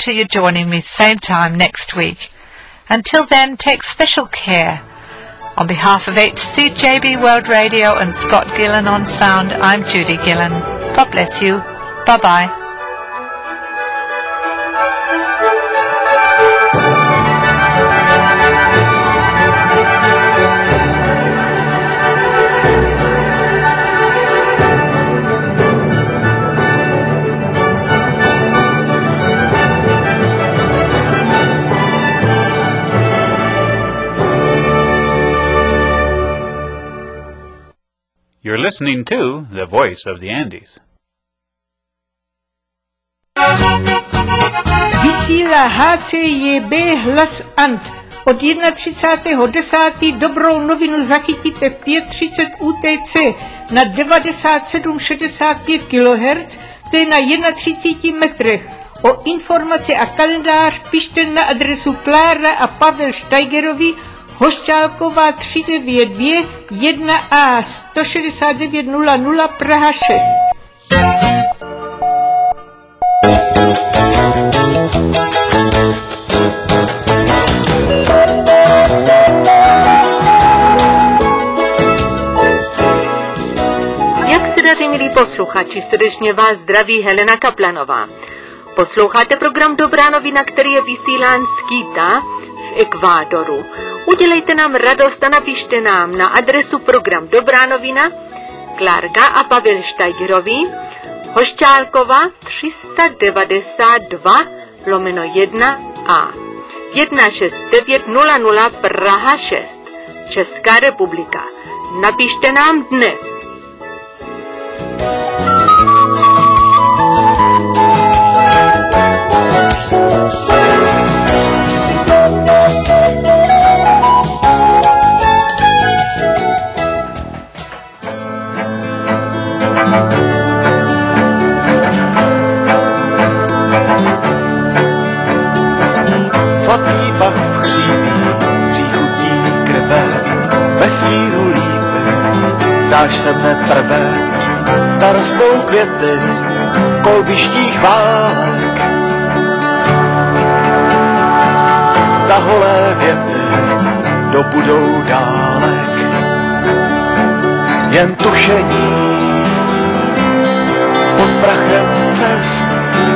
to you joining me same time next week. Until then, take special care. On behalf of HCJB World Radio and Scott Gillen on sound, I'm Judy Gillen. God bless you. Bye-bye. You're listening to The Voice of the Andes. Vysílá HCJB Hlas Ant. Od 31.10. dobrou novinu zachytíte v 5:30 UTC na 9765 kHz, to je na 31 metrech. O informace a kalendář pište na adresu Klára a Pavel Steigerovi, Hošťálková 392 1A 16900 Praha 6. Jak se daří, milí posluchači, srdečně vás zdraví Helena Kaplanová. Posloucháte program Dobrá novina, který je vysílán z Quita v Ekvádoru. Udělejte nám radost a napište nám na adresu program Dobrá novina, Klárka a Pavel Steigerovi, Hošťálkova 392 1A 16900 Praha 6, Česká republika. Napište nám dnes. Sladký pak v chřípí s příchutí krve, bez síru lípy, dáš se mne prvé, starostou květy, v kolbištích válek. Zda holé věty dobudou dálek, jen tušení pod prachem cest,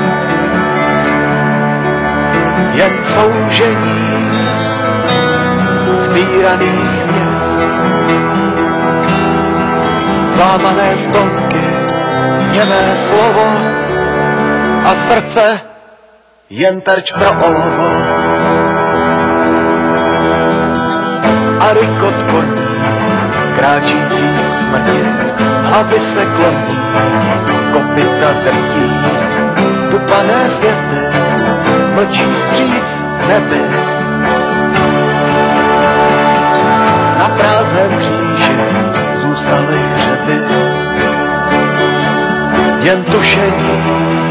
jen soužení zbíraných měst. Zlámané stonky, němé slovo a srdce jen terč pro olovo. A rykot koní, kráčících k smrti, hlavy se kloní, kopyta drtí, zdupané světy mlčí vstříc neby. Na prázdném kříži zůstaly hřeby, jen tušení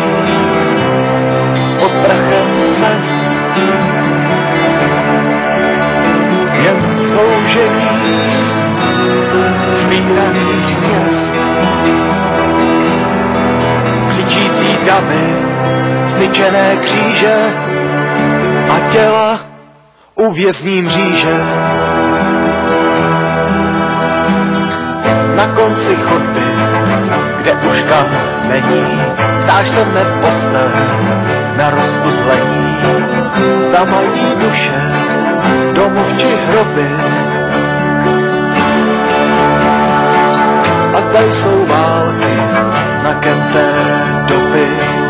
pod prachem cest, jen soužení zbíraných měst. Křičící davy, styčené kříže a těla uvězní mříže. Na konci chodby, kde už kam není, ptáš se mne postel na rozuzlení. Zda mají duše domov či hroby, a zda jsou války znakem té doby.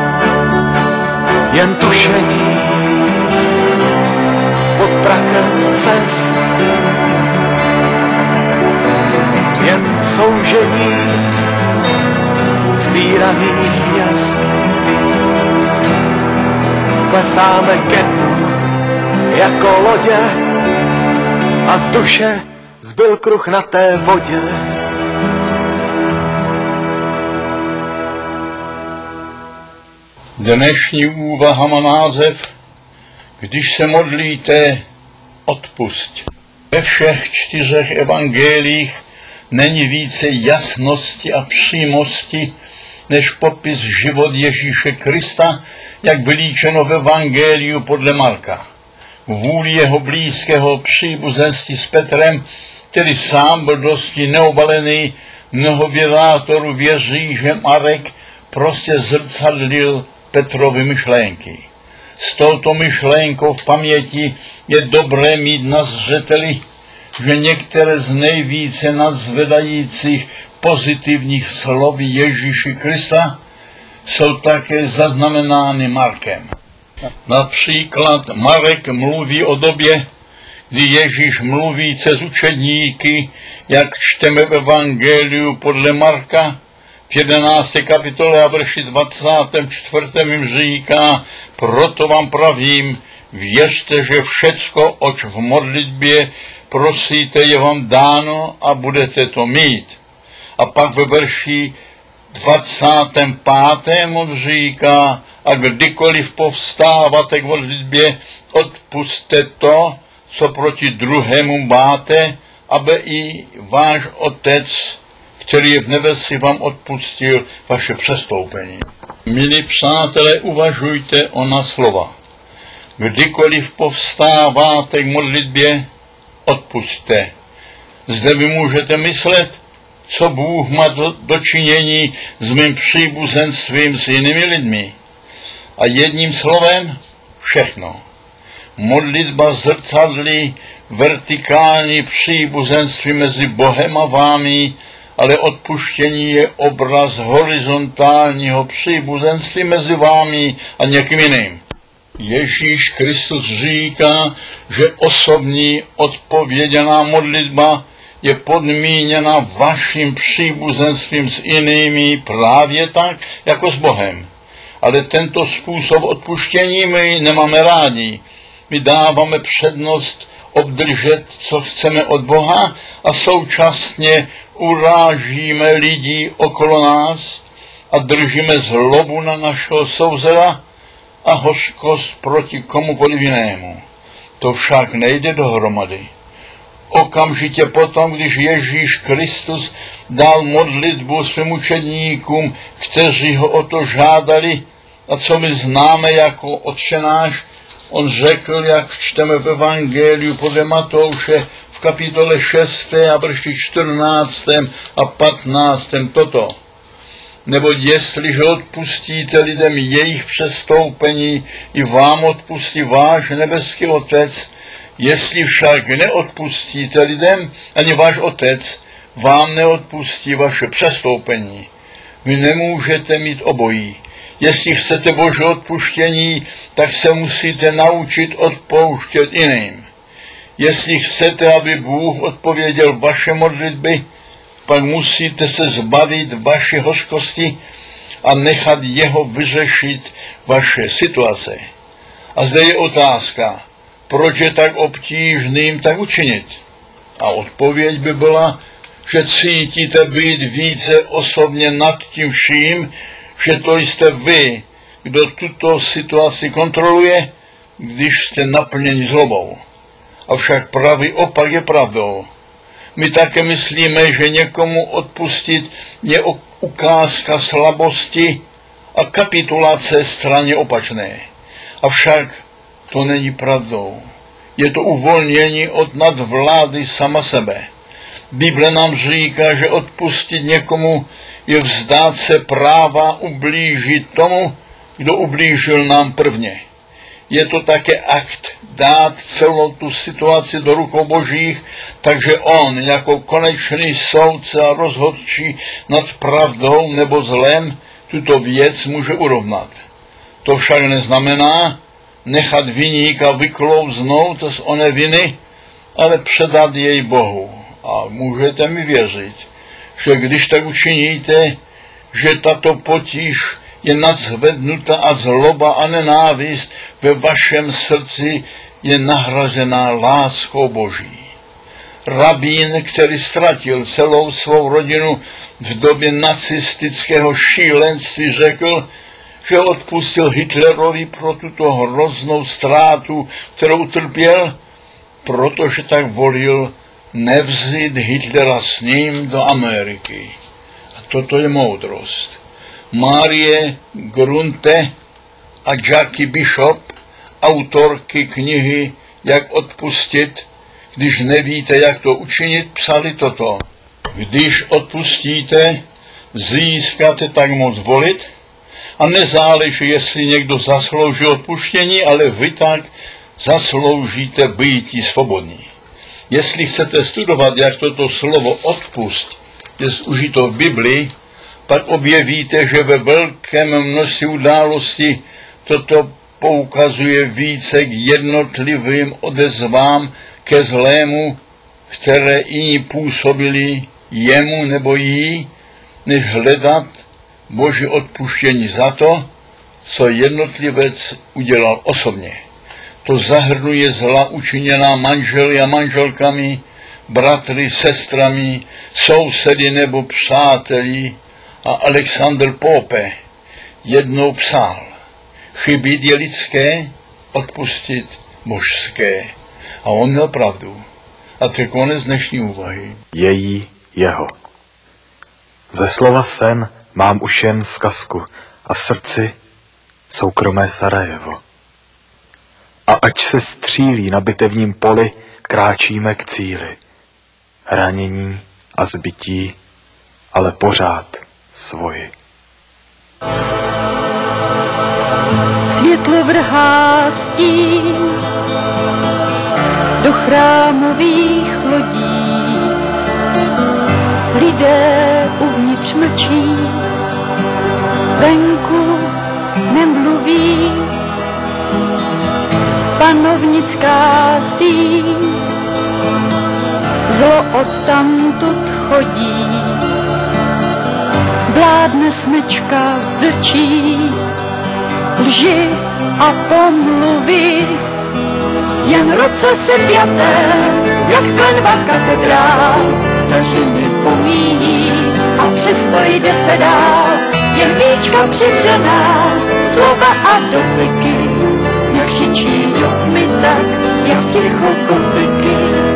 Jen tušení pod prachem cest, jen soužení zbíraných měst. Klesáme ke dnu jako lodě a z duše zbyl kruh na té vodě. Dnešní úvaha má název Když se modlíte, odpusť. Ve všech 4 evangelích není více jasnosti a přímosti než popis život Ježíše Krista, jak vylíčeno v Evangeliu podle Marka. Vůli jeho blízkého příbuzenství s Petrem, který sám byl dosti neobalený, mnoho vědátorů věří, že Marek prostě zrcadlil Petrovy myšlenky. S touto myšlenkou v paměti je dobré mít na zřeteli, že některé z nejvíce nadzvedajících pozitivních slov Ježíši Krista jsou také zaznamenány Markem. Například Marek mluví o době, kdy Ježíš mluví přes učedníky, jak čteme v Evangeliu podle Marka, v 11. kapitole a verši 24. jim říká, proto vám pravím, věřte, že všecko, oč v modlitbě prosíte, je vám dáno a budete to mít. A pak ve verši 25. on říká, a kdykoliv povstáváte k modlitbě, odpusťte to, co proti druhému máte, aby i váš Otec, který je v nebesi, vám odpustil vaše přestoupení. Milí přátelé, uvažujte ona slova. Kdykoliv povstáváte k modlitbě, odpusťte. Zde vy můžete myslet, co Bůh má dočinění s mým příbuzenstvím s jinými lidmi. A jedním slovem všechno. Modlitba zrcadlí vertikální příbuzenství mezi Bohem a vámi, ale odpuštění je obraz horizontálního příbuzenství mezi vámi a někým jiným. Ježíš Kristus říká, že osobní odpověděná modlitba je podmíněna vaším příbuzenstvím s jinými právě tak, jako s Bohem. Ale tento způsob odpuštění my nemáme rádi. My dáváme přednost obdržet, co chceme od Boha a současně urážíme lidi okolo nás a držíme zlobu na našeho souseda a hořkost proti komukoliv jinému. To však nejde dohromady. Okamžitě potom, když Ježíš Kristus dal modlitbu svým učedníkům, kteří ho o to žádali, a co my známe jako Otče náš, on řekl, jak čteme v Evangeliu podle Matouše v kapitole 6. a verši 14. a 15. toto. Nebo jestliže odpustíte lidem jejich přestoupení, i vám odpustí váš nebeský Otec. Jestli však neodpustíte lidem, ani váš Otec vám neodpustí vaše přestoupení. Vy nemůžete mít obojí. Jestli chcete Boží odpuštění, tak se musíte naučit odpouštět jiným. Jestli chcete, aby Bůh odpověděl vaše modlitby, pak musíte se zbavit vaší hořkosti a nechat jeho vyřešit vaše situace. A zde je otázka, proč je tak obtížným tak učinit? A odpověď by byla, že cítíte být více osobně nad tím vším, že to jste vy, kdo tuto situaci kontroluje, když jste naplněni zlobou. Avšak pravý opak je pravdou. My také myslíme, že někomu odpustit je ukázka slabosti a kapitulace straně opačné. Avšak to není pravdou. Je to uvolnění od nadvlády sama sebe. Bible nám říká, že odpustit někomu je vzdát se práva ublížit tomu, kdo ublížil nám prvně. Je to také akt dát celou tu situaci do rukou Božích, takže on jako konečný soudce a rozhodčí nad pravdou nebo zlem tuto věc může urovnat. To však neznamená nechat viníka vyklouznout z oné viny, ale předat jej Bohu. A můžete mi věřit, že když tak učiníte, že tato potíž je nadzvednuta a zloba a nenávist ve vašem srdci je nahrazená láskou Boží. Rabín, který ztratil celou svou rodinu v době nacistického šílenství, řekl, že odpustil Hitlerovi pro tuto hroznou ztrátu, kterou utrpěl, protože tak volil nevzít Hitlera s ním do Ameriky. A toto je moudrost. Marie Grunte a Jackie Bishop, autorky knihy Jak odpustit, když nevíte, jak to učinit, psali toto. Když odpustíte, získáte tak moc volit a nezáleží, jestli někdo zaslouží odpuštění, ale vy tak zasloužíte býti svobodní. Jestli chcete studovat, jak toto slovo odpust je užito v Biblii, pak objevíte, že ve velkém množství událostí toto poukazuje více k jednotlivým odezvám ke zlému, které jiní působili jemu nebo jí, než hledat Boží odpuštění za to, co jednotlivec udělal osobně. To zahrnuje zla učiněná manželi a manželkami, bratry, sestrami, sousedy nebo přáteli. A Alexander Pope jednou psal: chybit je lidské, odpustit božské. A on měl pravdu. A to je konec dnešní úvahy. Její, jeho. Ze slova sen mám už jen zkazku a v srdci soukromé Sarajevo. A ať se střílí na bitevním poli, kráčíme k cíli. Ranění a zbytí, ale pořád svoji. Světlo vrhá stín do chrámových lodí. Lidé uvnitř mlčí, venku nemluví. Panovnická síň zlo odtamtud chodí. Vládne smečka vlčí, lži a pomluvy, jen ruce se pjaté, jak klenba katedrál, vteřiny pomíjí a přesto jde se dál, jen víčka přivřená, slova a dotyky, jak křičí do tmy tak, jak ticho kotyky.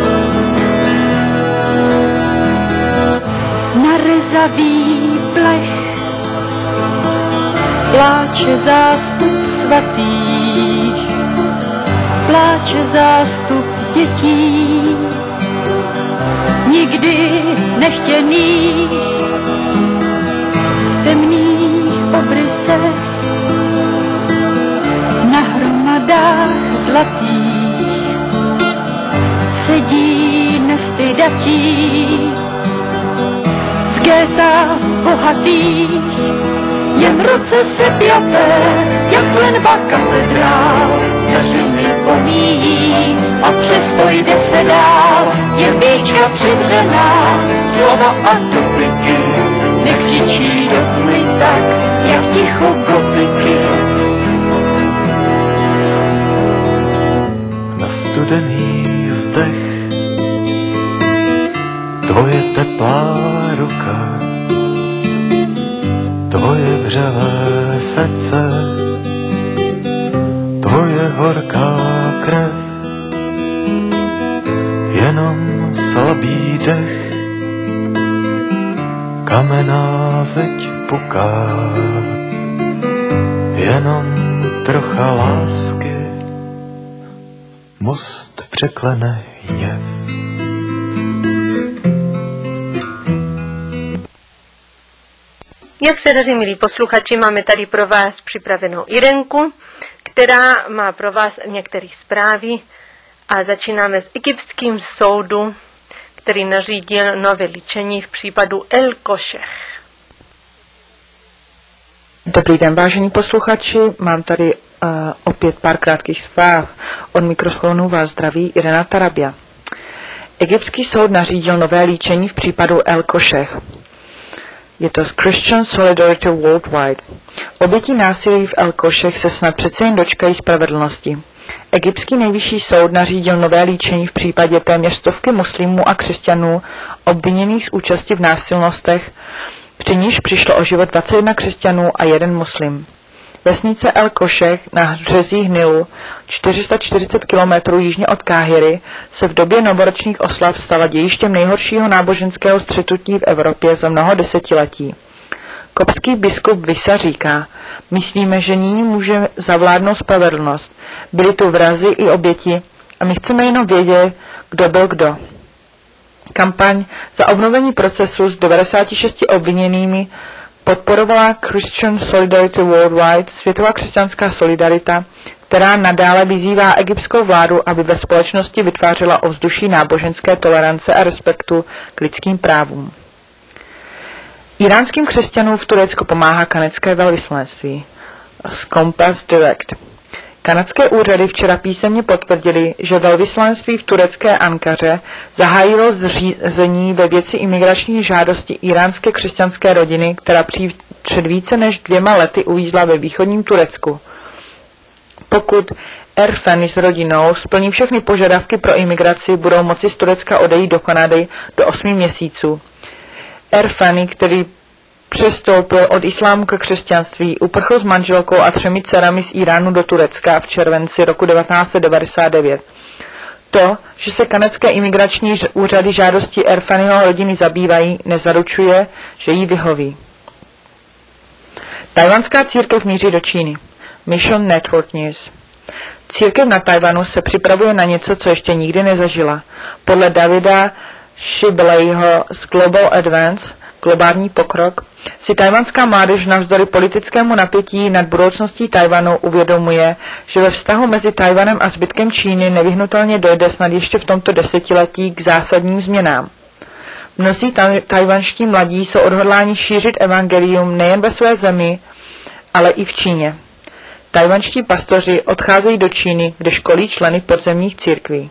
Na rezavý plech pláče zástup svatých, pláče zástup dětí, nikdy nechtěných, v temných obrysech, na hromadách zlatých, sedí nestydatí, z géta bohatých, jen ruce se pjaté, jak klenba katedrál, vteřiny pomíjí a přesto jde se dál, jen víčka přivřená, slova a dotyky, nekřičí do tmy tak, jak ticho gotiky. Na studený vzdech tvoje teplá ruka, tvoje vřelé srdce, tvoje horká krev, jenom slabý dech, kamenná zeď puká, jenom trocha lásky, most překlene hněv. Jak se daří, milí posluchači, máme tady pro vás připravenou Irenku, která má pro vás některé zprávy a začínáme s egyptským soudu, který nařídil nové líčení v případu El Košech. Dobrý den, vážení posluchači, mám tady opět pár krátkých zpráv. Od mikrofonu vás zdraví Irena Tarabia. Egyptský soud nařídil nové líčení v případu El Košech. Je to z Christian Solidarity Worldwide. Oběti násilí v El Košech se snad přece jen dočkají spravedlnosti. Egyptský nejvyšší soud nařídil nové líčení v případě téměř stovky muslimů a křesťanů obviněných z účasti v násilnostech, při níž přišlo o život 21 křesťanů a 1 muslim. Vesnice El Košech na březích Nilu, 440 km jižně od Káhiry, se v době novoročních oslav stala dějištěm nejhoršího náboženského střetutí v Evropě za mnoho desetiletí. Koptský biskup Visa říká, myslíme, že nyní může zavládnout spravedlnost. Byly tu vrazy i oběti a my chceme jenom vědět, kdo byl kdo. Kampaň za obnovení procesu s 96 obviněnými podporovala Christian Solidarity Worldwide, Světová křesťanská solidarita, která nadále vyzývá egyptskou vládu, aby ve společnosti vytvářela ovzduší náboženské tolerance a respektu k lidským právům. Iránským křesťanům v Turecku pomáhá kanadské velvyslanectví z Compass Direct. Kanadské úřady včera písemně potvrdili, že velvyslanectví v turecké Ankaře zahájilo řízení ve věci imigrační žádosti iránské křesťanské rodiny, která před více než 2 lety uvízla ve východním Turecku. Pokud Erfeni s rodinou splní všechny požadavky pro imigraci, budou moci z Turecka odejít do Kanady do 8 měsíců. Erfeni, který přestoupil od islámu ke křesťanství, uprchl s manželkou a 3 dcerami z Iránu do Turecka v červenci roku 1999. To, že se kanadské imigrační úřady žádosti Erfeniho rodiny zabývají, nezaručuje, že jí vyhoví. Tajvanská církev míří do Číny. Mission Network News. Církev na Tajvanu se připravuje na něco, co ještě nikdy nezažila. Podle Davida Shibleyho z Global Advance, globální pokrok, si tajvanská mládež navzdory politickému napětí nad budoucností Tajvanu uvědomuje, že ve vztahu mezi Tajvanem a zbytkem Číny nevyhnutelně dojde snad ještě v tomto desetiletí k zásadním změnám. Mnozí tajvanští mladí jsou odhodláni šířit evangelium nejen ve své zemi, ale i v Číně. Tajvanští pastoři odcházejí do Číny, kde školí členy podzemních církví.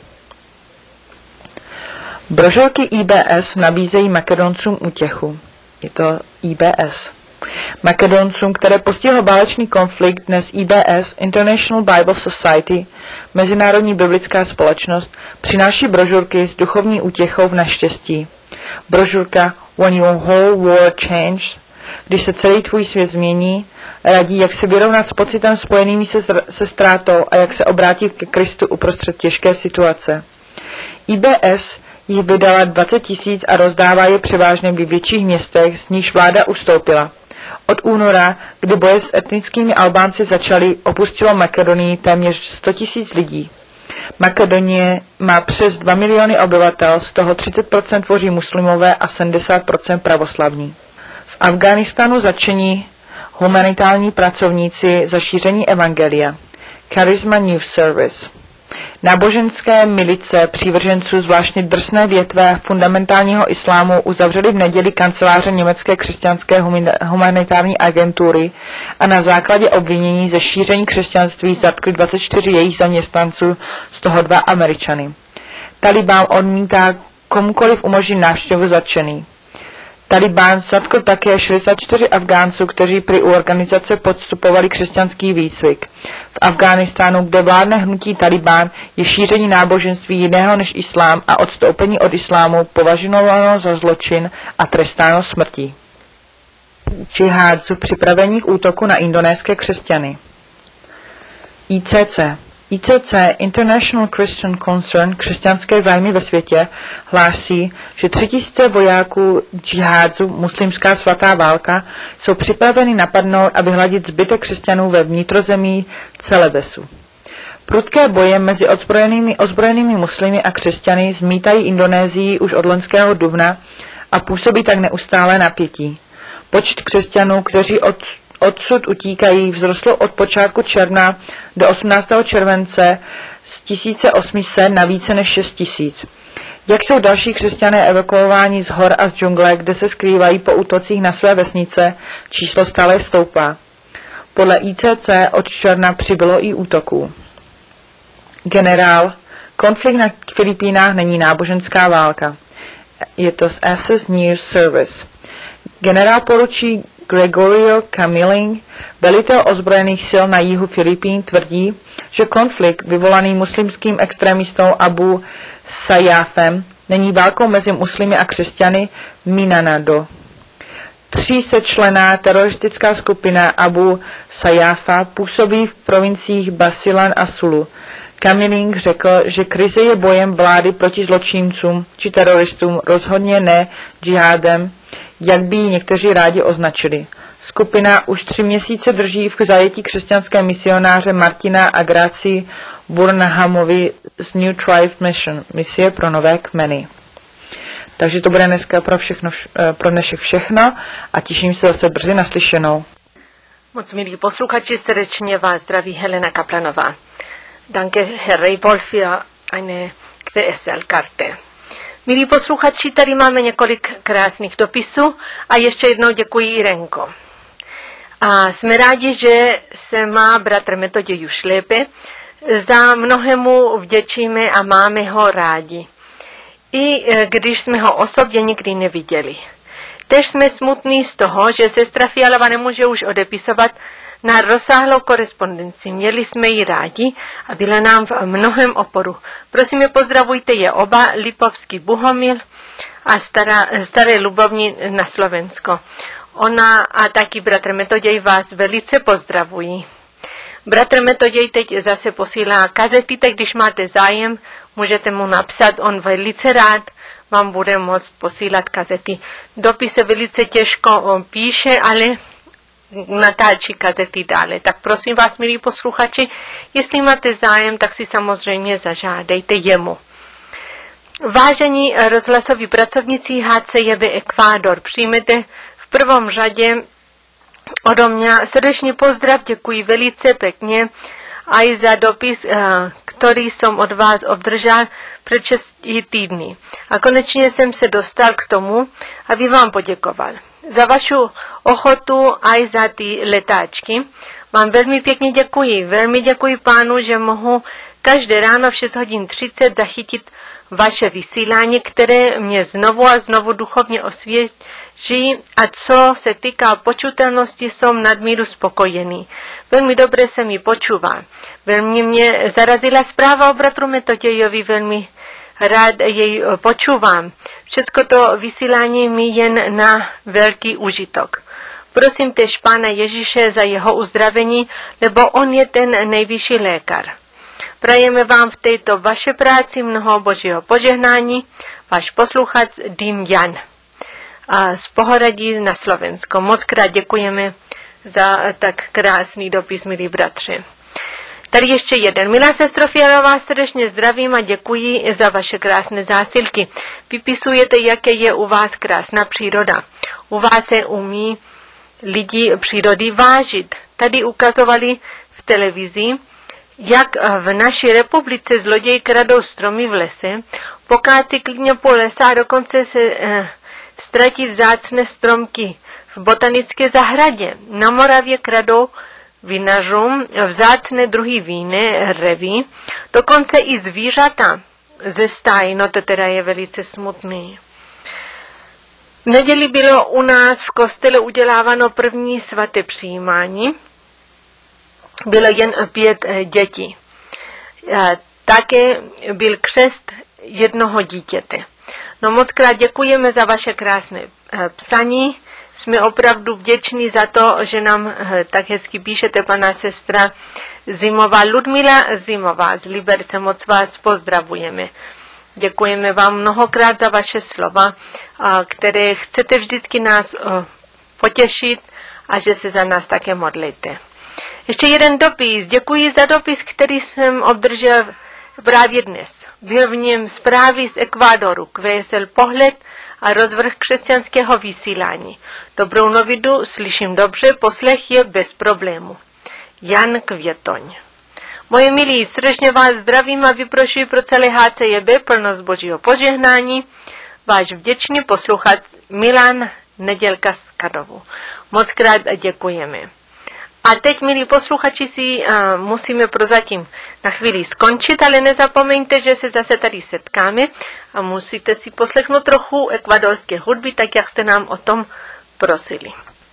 Brožurky IBS nabízejí Makedoncům útěchu. Je to IBS. Makedoncům, které postihl válečný konflikt, dnes IBS, International Bible Society, Mezinárodní biblická společnost, přináší brožurky s duchovní útěchou v neštěstí. Brožurka When Your Whole World Changed, když se celý tvůj svět změní, radí, jak se vyrovnat s pocitem spojenými se ztrátou a jak se obrátit ke Kristu uprostřed těžké situace. IBS jich vydala 20 000 a rozdává je převážně v větších městech, z níž vláda ustoupila. Od února, kdy boje s etnickými Albánci začaly, opustilo Makedonii téměř 100 000 lidí. Makedonie má přes 2 miliony obyvatel, z toho 30% tvoří muslimové a 70% pravoslavní. V Afghánistánu začení humanitární pracovníci za šíření evangelia. Charisma News Service. Náboženské milice přívrženců zvláštně drsné větve fundamentálního islámu uzavřeli v neděli kanceláře německé křesťanské humanitární agentury a na základě obvinění ze šíření křesťanství zatkli 24 jejich zaměstnanců, z toho 2 Američany. Talibán odmítá komukoliv umožnit návštěvu zatčený. Talibán zatkl také 64 Afgánců, kteří při organizace podstupovali křesťanský výcvik. V Afghánistánu, kde vládne hnutí Talibán, je šíření náboženství jiného než islám a odstoupení od islámu považováno za zločin a trestáno smrtí. Džihádců připravení k útoku na indonéské křesťany. ICC, International Christian Concern, křesťanské zájmy ve světě, hlásí, že 3000 vojáků džihádců, muslimská svatá válka, jsou připraveni napadnout a vyhladit zbytek křesťanů ve vnitrozemí Celebesu. Prudké boje mezi ozbrojenými muslimy a křesťany zmítají Indonésii už od loňského dubna a působí tak neustále napětí. Počet křesťanů, kteří odsud utíkají, vzrostlo od počátku června do 18. července z 1800 na více než 6000. Jak jsou další křesťané evakuováni z hor a z džungle, kde se skrývají po útocích na své vesnice, číslo stále stoupá. Podle ICC od června přibylo i útoků. Generál, konflikt na Filipínách není náboženská válka. Je to z Access News Service. Generál poručí Gregorio Camilling, velitel ozbrojených sil na jihu Filipín, tvrdí, že konflikt vyvolaný muslimským extremistou Abu Sayyafem není válkou mezi muslimy a křesťany v Mindanao. 300členná teroristická skupina Abu Sayyafa působí v provinciích Basilan a Sulu. Camilling řekl, že krize je bojem vlády proti zločincům či teroristům, rozhodně ne džihádem, jak by ji někteří rádi označili. Skupina už 3 měsíce drží v zajetí křesťanské misionáře Martina a Gracie Burnhamovi z New Tribe Mission, misie pro nové kmeny. Takže to bude dneska pro dnešek všechno a těším se zase brzy naslyšenou. Moc milí posluchači, srdečně vás zdraví Helena Kaplanová. Danke, Herr Reibold, für eine QSL-Karte. Milí posluchači, tady máme několik krásných dopisů a ještě jednou děkuji Irenko. A jsme rádi, že se má bratr Metoděj už lépe. Za mnohému vděčíme a máme ho rádi. I když jsme ho osobně nikdy neviděli. Tež jsme smutní z toho, že sestra Fialová nemůže už odepisovat na rozsáhlou korespondenci. Měli jsme ji rádi a byla nám v mnohem oporu. Prosím, pozdravujte je oba, Lipovský Buhomil a staré Lubovní na Slovensko. Ona a taky bratr Metoděj vás velice pozdravují. Bratr Metoděj teď zase posílá kazety, tak když máte zájem, můžete mu napsat, on velice rád vám bude moct posílat kazety. Dopis se velice těžko píše, ale natáčí kazety dále. Tak prosím vás, milí posluchači, jestli máte zájem, tak si samozřejmě zažádejte jemu. Vážení rozhlasoví pracovníci HCJB Ekvádor, přijmete v prvom řadě odo mě srdečný pozdrav, děkuji velice pěkně aj za dopis, který jsem od vás obdržel před 6 týdny. A konečně jsem se dostal k tomu, aby vám poděkoval. Za vašu ochotu aj za ty letáčky. Vám velmi pěkně děkuji. Velmi děkuji pánu, že mohu každé ráno v 6:30 zachytit vaše vysílání, které mě znovu a znovu duchovně osvěží a co se týká počutelnosti, jsem nadmíru spokojený. Velmi dobře se mi počúvá. Velmi mě zarazila zpráva o bratru Metodějovi, velmi rád jej počúvám. Všecko to vysílání mi jen na velký užitok. Prosím tež Pána Ježíše za jeho uzdravení, lebo on je ten nejvyšší lékař. Prajeme vám v této vaše práci mnoho božího požehnání, váš posluchač Dým Jan z Pohoradí na Slovensko. Moc krát děkujeme za tak krásný dopis, milí bratři. Tady ještě jeden. Milá sestro Fialová, srdečně zdravím a děkuji za vaše krásné zásilky. Vypisujete, jaké je u vás krásná příroda. U vás se umí lidi přírody vážit. Tady ukazovali v televizi, jak v naší republice zloději kradou stromy v lese, pokácí klidně po lesa a dokonce se ztratí vzácné stromky v botanické zahradě. Na Moravě kradou vinařům vzácné druhy víny, revy, dokonce i zvířata ze stájí, no to teda je velice smutný. V neděli bylo u nás v kostele uděláváno první svaté přijímání. Bylo jen 5 dětí. Také byl křest jednoho dítěte. No moc krát děkujeme za vaše krásné psaní. Jsme opravdu vděční za to, že nám tak hezky píšete, pana sestra Zimová. Ludmila Zimová z Liberce, moc vás pozdravujeme. Děkujeme vám mnohokrát za vaše slova, které chcete vždycky nás potěšit a že se za nás také modlíte. Ještě jeden dopis. Děkuji za dopis, který jsem obdržel právě dnes. Byl v něm zprávy z Ekvádoru, QSL Pohled a rozvrh křesťanského vysílání. Dobrou novidu slyším dobře, poslech je bez problému. Jan Květoň. Moje milí, srdečně vás zdravím a vyprošuji pro celé HCJB plnost božího požehnání. Váš vděčný posluchač Milan Nedělka z Kadovu. Moc krát děkujeme. A teď, milí posluchači, si musíme prozatím na chvíli skončit, ale nezapomeňte, že se zase tady setkáme a musíte si poslechnout trochu ekvadorské hudby, tak jak jste nám o tom prosili.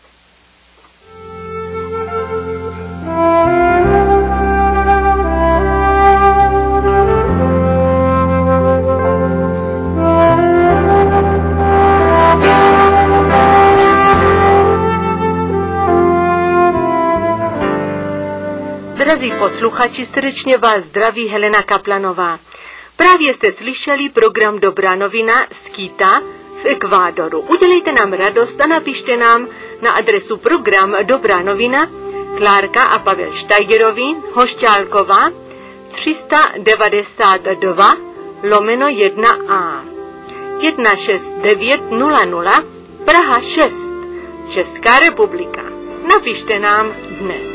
Drazí posluchači, srdečně vás zdraví Helena Kaplanová. Právě jste slyšeli program Dobrá novina z Quita v Ekvádoru. Udělejte nám radost a napište nám na adresu program Dobrá novina, Klárka a Pavel Štajgerovi, Hošťálková, 392/1A, 16900, Praha 6, Česká republika. Napište nám dnes.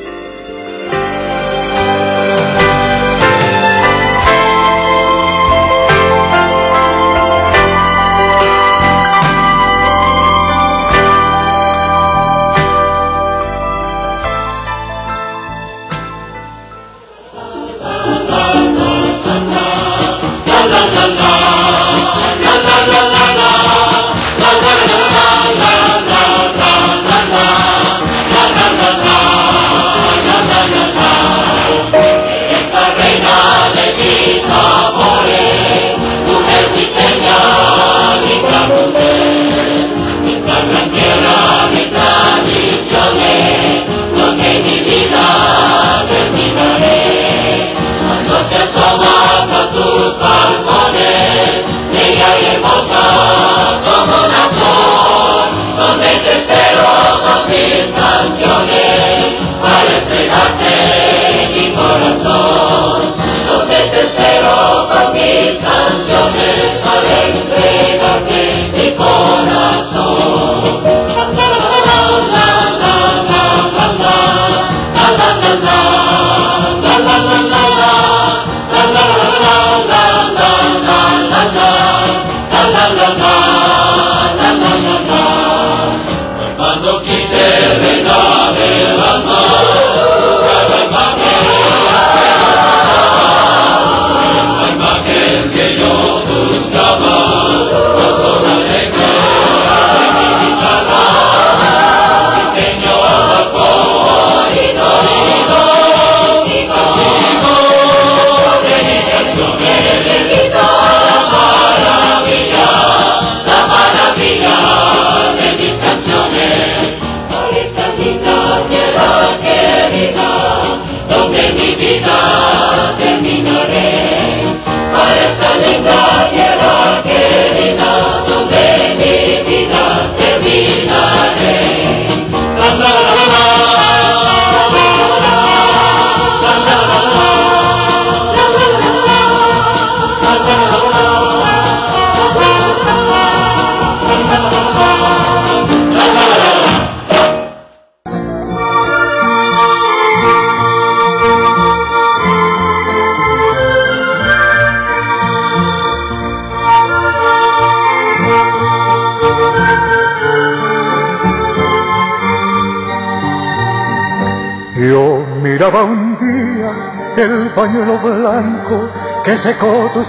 Miraba un día el pañuelo blanco que secó tus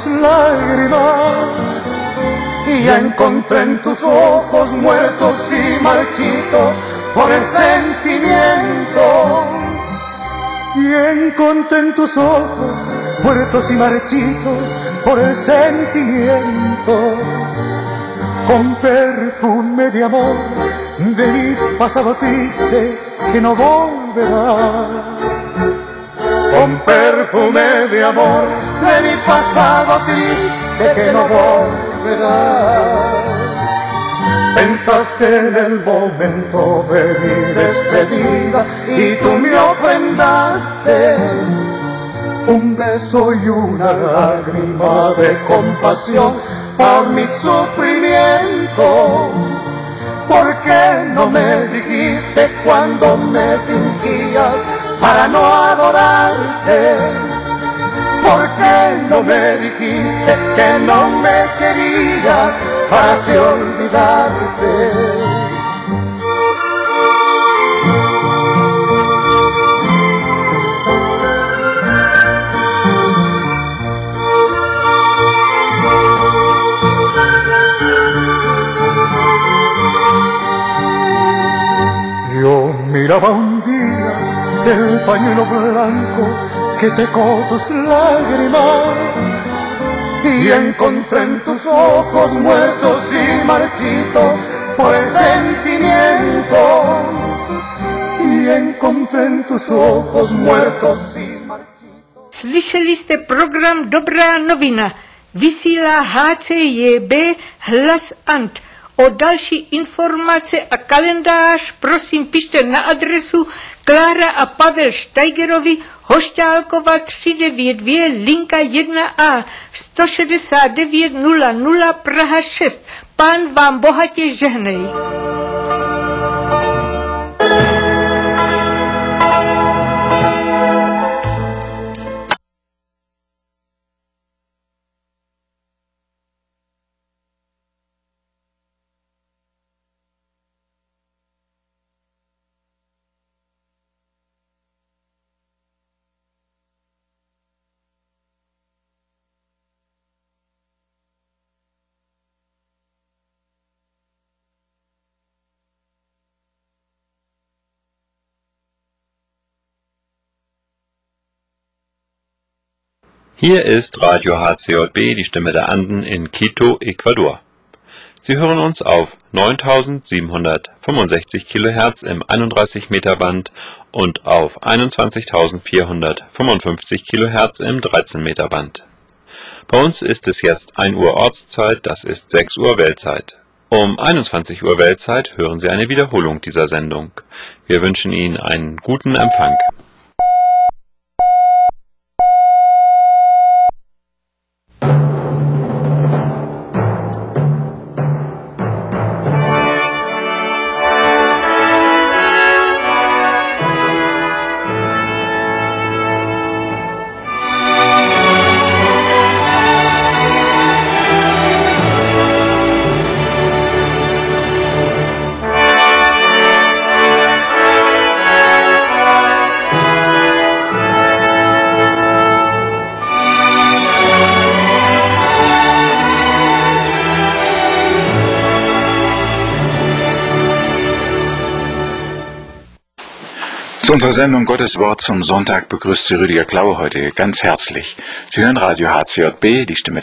lágrimas y encontré en tus ojos muertos y marchitos por el sentimiento. Y encontré en tus ojos muertos y marchitos por el sentimiento. Con perfume de amor de mi pasado triste que no volverá. Con perfume de amor de mi pasado triste que no volverá. Pensaste en el momento de mi despedida y tú me ofrendaste un beso y una lágrima de compasión por mi sufrimiento. ¿Por qué no me dijiste cuando me fingías para no adorarte? ¿Por qué no me dijiste que no me querías para así olvidarte? Yo miraba un día el pañuelo blanco que secó tus lágrimas y encontré en tus ojos muertos y marchitos por el sentimiento. Y encontré en tus ojos muertos y marchitos. Slyšeli jste program Dobrá novina. Vysílá HCJB Hlas Ant. O další informace a kalendář prosím pište na adresu Klára a Pavel Steigerovi, Hošťálkova 392, linka 1A, 169 00 Praha 6. Pán vám bohatě žehnej. Hier ist Radio HCJB, die Stimme der Anden in Quito, Ecuador. Sie hören uns auf 9765 kHz im 31 Meter Band und auf 21.455 kHz im 13 Meter Band. Bei uns ist es jetzt 1 Uhr Ortszeit, das ist 6 Uhr Weltzeit. Um 21 Uhr Weltzeit hören Sie eine Wiederholung dieser Sendung. Wir wünschen Ihnen einen guten Empfang. Zu unserer Sendung Gottes Wort zum Sonntag begrüßt Sie Rüdiger Klaue heute ganz herzlich. Sie hören Radio HCJB, die Stimme